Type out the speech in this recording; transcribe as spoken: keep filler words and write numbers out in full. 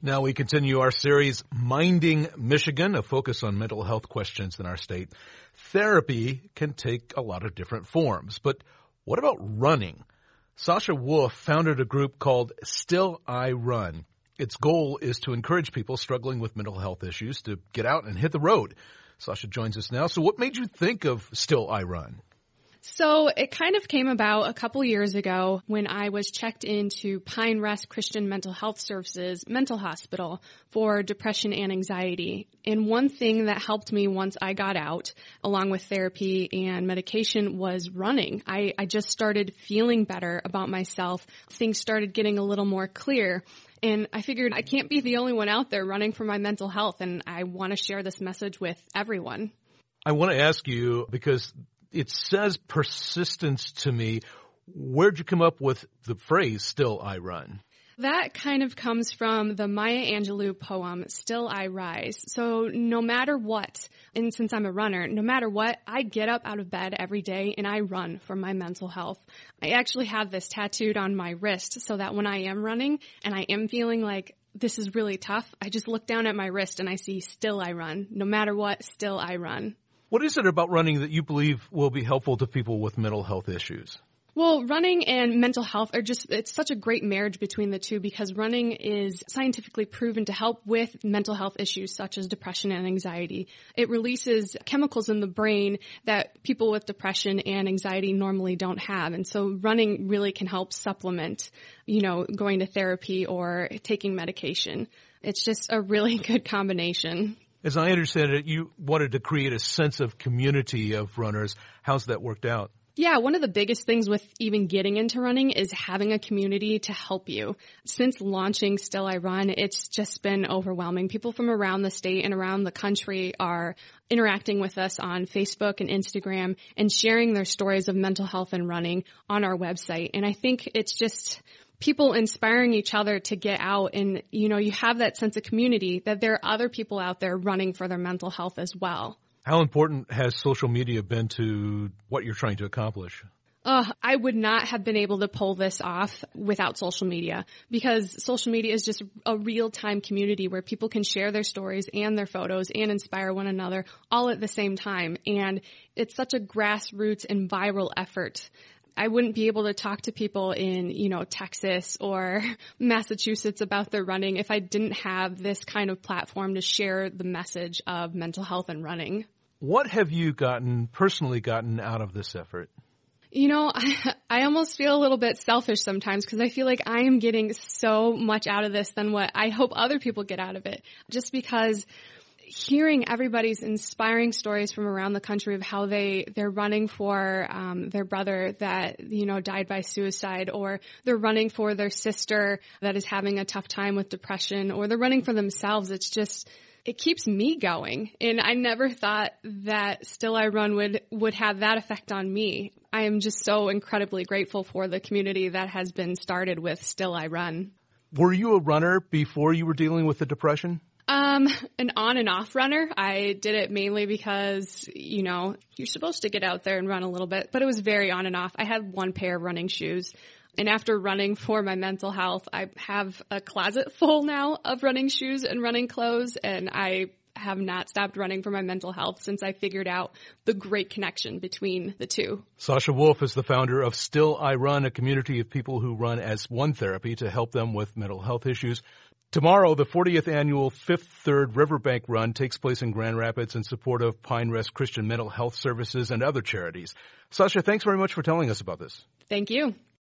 Now we continue our series, Minding Michigan, a focus on mental health questions in our state. Therapy can take a lot of different forms, but what about running? Sasha Wolf founded a group called Still I Run. Its goal is to encourage people struggling with mental health issues to get out and hit the road. Sasha joins us now. So what made you think of Still I Run? So it kind of came about a couple years ago when I was checked into Pine Rest Christian Mental Health Services Mental Hospital for depression and anxiety. And one thing that helped me once I got out, along with therapy and medication, was running. I, I just started feeling better about myself. Things started getting a little more clear. And I figured I can't be the only one out there running for my mental health, and I want to share this message with everyone. I want to ask you, because it says persistence to me. Where'd you come up with the phrase, Still I Run? That kind of comes from the Maya Angelou poem, Still I Rise. So no matter what, and since I'm a runner, no matter what, I get up out of bed every day and I run for my mental health. I actually have this tattooed on my wrist so that when I am running and I am feeling like this is really tough, I just look down at my wrist and I see Still I Run. No matter what, still I run. What is it about running that you believe will be helpful to people with mental health issues? Well, running and mental health are just, it's such a great marriage between the two because running is scientifically proven to help with mental health issues such as depression and anxiety. It releases chemicals in the brain that people with depression and anxiety normally don't have. And so running really can help supplement, you know, going to therapy or taking medication. It's just a really good combination. As I understand it, you wanted to create a sense of community of runners. How's that worked out? Yeah, one of the biggest things with even getting into running is having a community to help you. Since launching Still I Run, it's just been overwhelming. People from around the state and around the country are interacting with us on Facebook and Instagram and sharing their stories of mental health and running on our website. And I think it's just people inspiring each other to get out and, you know, you have that sense of community that there are other people out there running for their mental health as well. How important has social media been to what you're trying to accomplish? Uh, I would not have been able to pull this off without social media because social media is just a real-time community where people can share their stories and their photos and inspire one another all at the same time. And it's such a grassroots and viral effort. I wouldn't be able to talk to people in, you know, Texas or Massachusetts about their running if I didn't have this kind of platform to share the message of mental health and running. What have you gotten, personally gotten out of this effort? You know, I, I almost feel a little bit selfish sometimes because I feel like I am getting so much out of this than what I hope other people get out of it. Just because hearing everybody's inspiring stories from around the country of how they, they're running for um, their brother that, you know, died by suicide, or they're running for their sister that is having a tough time with depression, or they're running for themselves. It's just, it keeps me going. And I never thought that Still I Run would, would have that effect on me. I am just so incredibly grateful for the community that has been started with Still I Run. Were you a runner before you were dealing with the depression? Um, an on and off runner. I did it mainly because, you know, you're supposed to get out there and run a little bit, but it was very on and off. I had one pair of running shoes. And after running for my mental health, I have a closet full now of running shoes and running clothes. And I have not stopped running for my mental health since I figured out the great connection between the two. Sasha Wolf is the founder of Still I Run, a community of people who run as one therapy to help them with mental health issues. Tomorrow, the fortieth annual Fifth Third Riverbank Run takes place in Grand Rapids in support of Pine Rest Christian Mental Health Services and other charities. Sasha, thanks very much for telling us about this. Thank you.